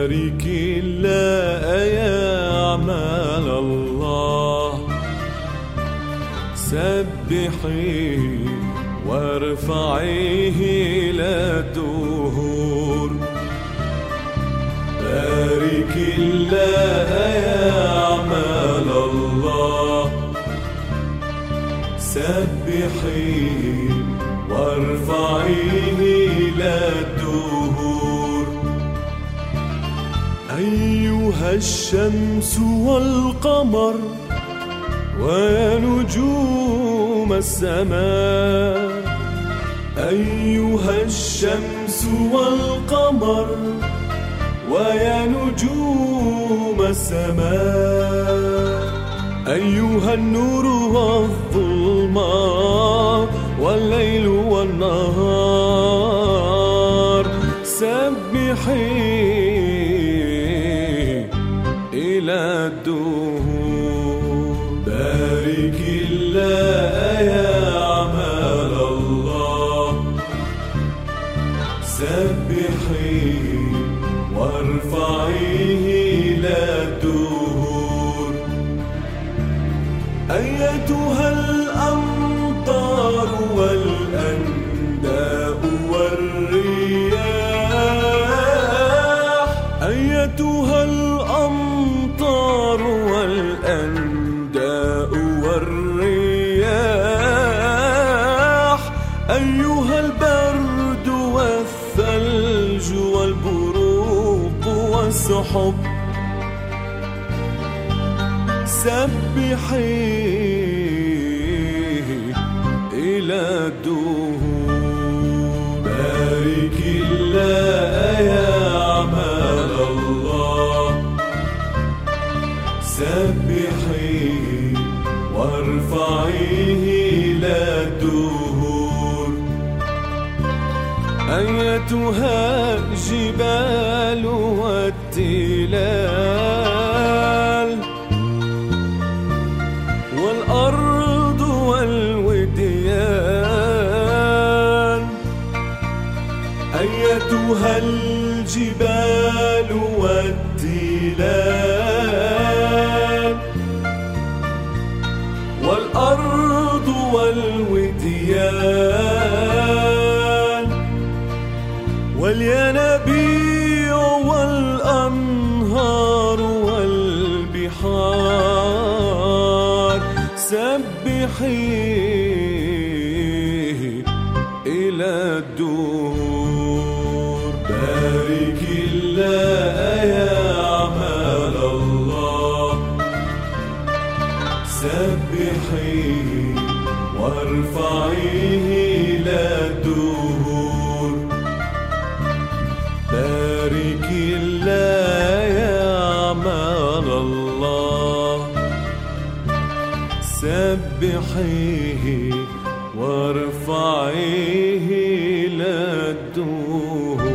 بارك الله يا أعمال الله، سبحيه وارفعيه إلى الدهور. بارك الله يا أعمال الله، سبحيه وارفعيه إلى الدهور. أيها الشمس والقمر ويا نجوم السماء، أيها الشمس والقمر ويا نجوم السماء، أيها النور والظلمات والليل والنهار، سبحيه إلى الدهور. بارك الله يا أعمال الله، سبحيه وارفعيه إلى الدهور. أيتها الأمطار والأنداء والرياح، أيتها الأمطار والأنداء والرياح، أيها البرد والثلج والبروق والسحب، سبحيه إلى الدهور. بارك الله يا أعمال الله، سبحيه وارفعيه إلى الدهور. أيتها الجبال والتلال والأرض والوديان، أيتها الجبال والتلال والأرض والوديان والينابيع والأنهار والبحار، سبحيه إلى الدهور. بارك الله يا أعمال الله، سبحيه وارفعيه إلى الدهور. بارك الله يا أعمال الله، سبحيه وارفعيه إلى الدهور.